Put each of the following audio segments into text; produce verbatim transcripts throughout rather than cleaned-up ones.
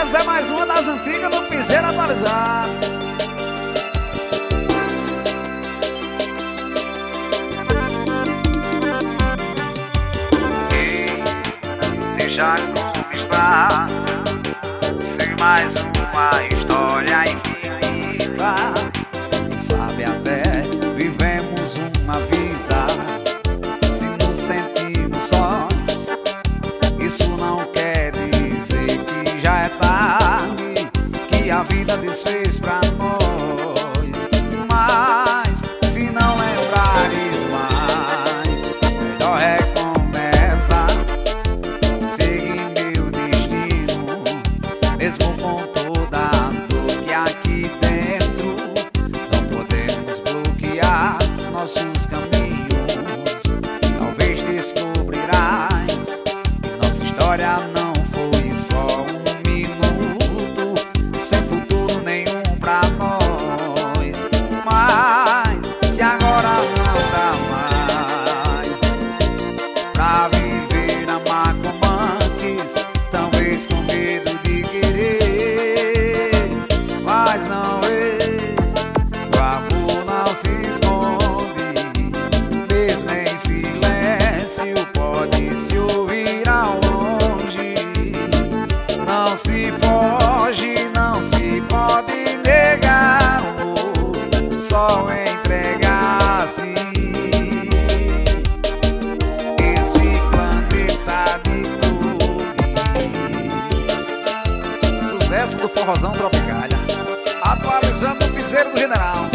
Essa é mais uma das antigas do Piseiro Atualizado. Ei, deixa como está, sem mais uma história infinita. Sabe, até vivemos uma vida, se nos sentimos sós, isso não quer dizer que já é tarde, que a vida desfez pra nós. Mas se não lembrares mais, melhor recomeçar, seguir meu destino, mesmo com toda a dor que aqui dentro. Não podemos bloquear nossos caminhos. Talvez descobrirás que nossa história não foi só um minuto, sem futuro nenhum pra nós. Mas se agora não dá mais pra viver, amar como antes, talvez com medo de querer, mas não é. O amor não se esconde, mesmo em silêncio pode se ouvir ao longe. Não se foge, não se pode negar o sol entregar-se. Esse planeta de cores. Sucesso do forrozão Tropicália, atualizando o Piseiro do General.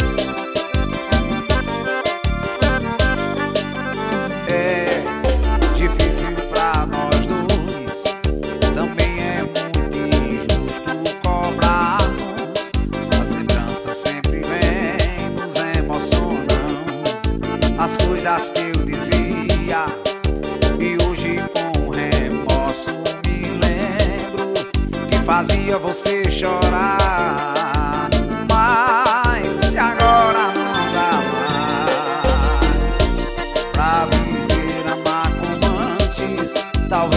É difícil pra nós dois, também é muito injusto cobrarmos. Se as lembranças sempre vêm, nos emocionam. As coisas que eu dizia e hoje com remorso me lembro, que fazia você chorar. Mas se agora não dá mais pra viver, amar como antes, talvez